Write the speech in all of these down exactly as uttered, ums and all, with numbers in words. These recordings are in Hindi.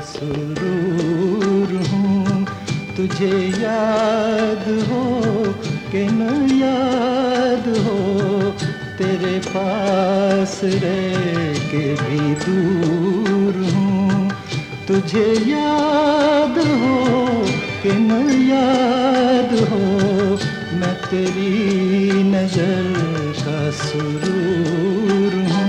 सुरूर हूँ। तुझे याद हो कि न याद हो, तेरे पास रह के भी दूर हूँ। तुझे याद हो कि न याद हो, मैं तेरी नजर का सुरूर हूँ।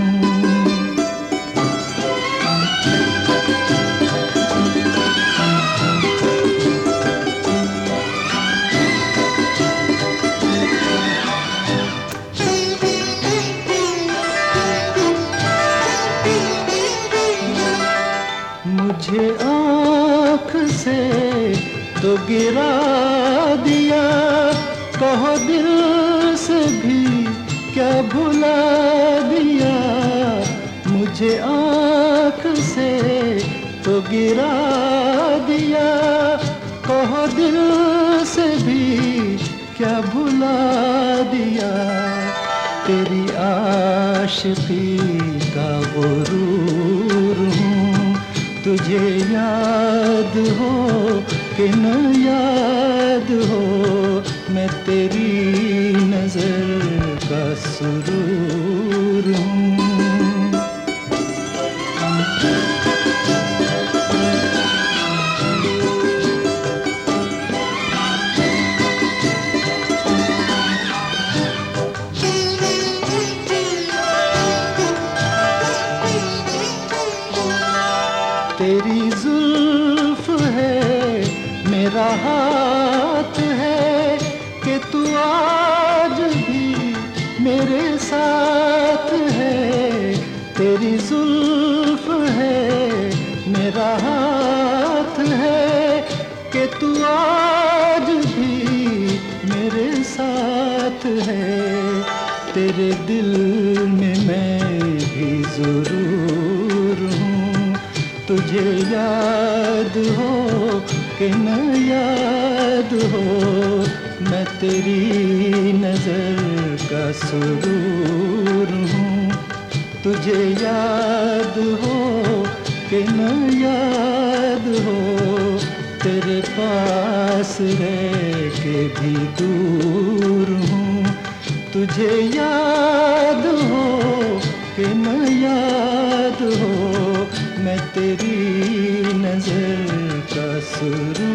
मुझे आँख से तो गिरा दिया, कहो दिल से भी क्या भुला दिया। मुझे आँख से तो गिरा दिया, कहो दिल से भी क्या भुला दिया। तेरी आशिकी का गुरूर हूँ। तुझे याद हो कि न याद हो, मैं तेरी नजर का सुरूर हूँ। तेरी जुल्फ है मेरा हाथ है, कि तू आज भी मेरे साथ है। तेरी जुल्फ है मेरा हाथ है, कि तू आज भी मेरे साथ है। तेरे दिल में मैं भी जरूर हूँ। तुझे याद हो कि न याद हो, मैं तेरी नजर का सुरूर हूँ। तुझे याद हो कि न याद हो, तेरे पास रह के भी दूर हूँ। तुझे याद हो कि न याद हो, मैं तेरी नजर का सुरूर